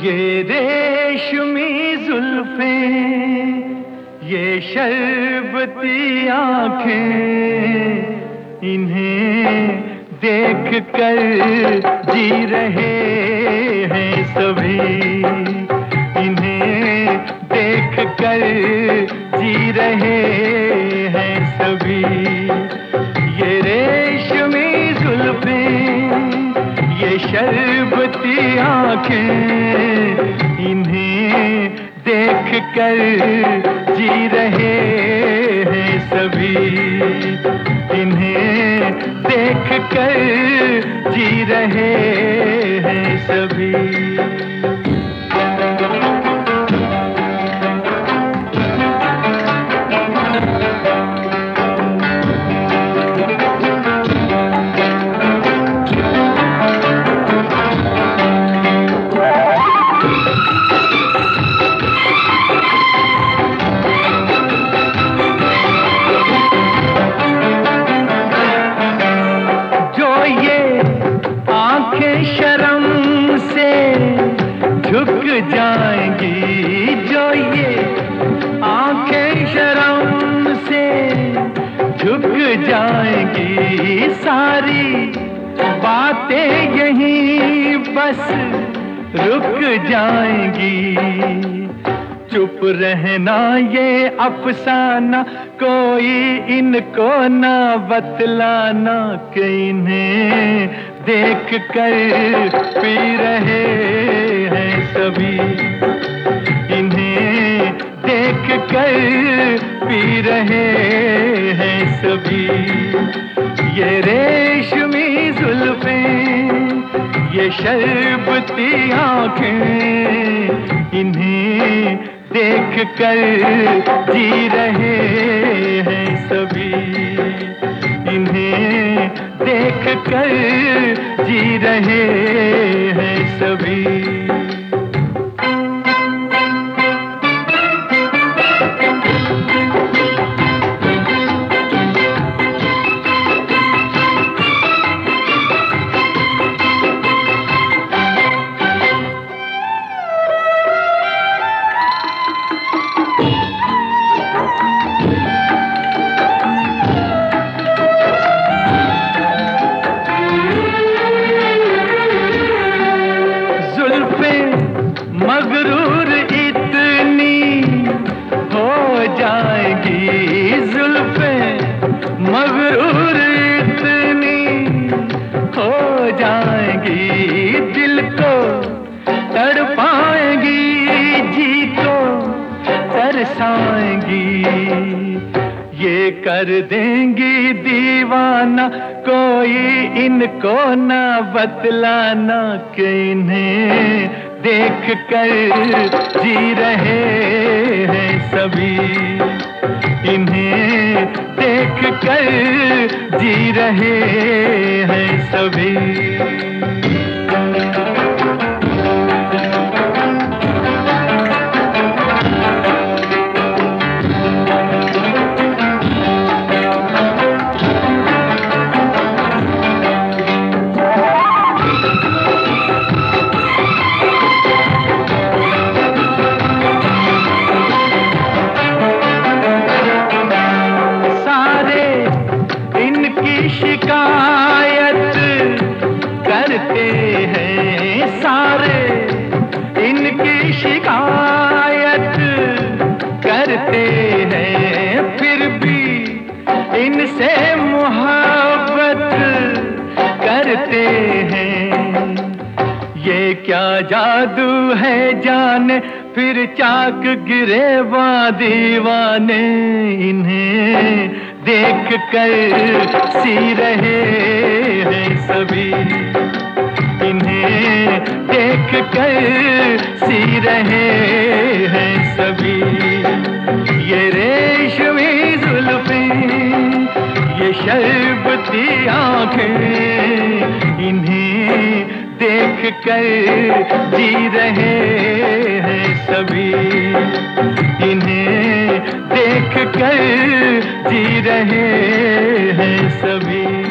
ये रेशमी जुल्फें, ये शरबती आँखें, इन्हें देख कर जी रहे हैं सभी। इन्हें देख कर जी रहे हैं सभी। ये रेशमी जुल्फें, ये शरबती आँखें, इन्हें देख कर जी रहे हैं सभी। इन्हें देख कर जी रहे हैं सभी। शर्म से झुक जाएंगी, जो ये आंखें शर्म से झुक जाएंगी, सारी बातें यहीं बस रुक जाएंगी। चुप रहना ये अफसाना, कोई इनको ना बतलाना, कि इन्हें देख कर पी रहे हैं सभी। इन्हें देख कर पी रहे हैं सभी। ये रेशमी जुल्फें, ये शरबती आँखें, इन्हें देख कर जी रहे हैं सभी। इन्हें देख कर जी रहे हैं सभी। मगरूर इतनी हो जाएगी, जुल्फें मगरूर इतनी हो जाएंगी, दिल को तड़पाएंगी, जी को तरसाएंगी। ये कर देंगी दीवाना, कोई इनको ना बतलाना, कि इन्हें देख कर जी रहे हैं सभी। इन्हें देख कर जी रहे हैं सभी। शिकायत करते हैं सारे, इनकी शिकायत करते हैं, फिर भी इनसे मोहब्बत करते हैं। ये क्या जादू है जाने, फिर चाक गिरे दीवाने, इन्हें देख कर सी रहे हैं सभी। इन्हें देख कर सी रहे हैं सभी। ये रेशमी जुल्फें, ये शरबती आँखें, इन्हें देख कर जी रहे हैं सभी। इन्हें देख कर जी रहे हैं सभी।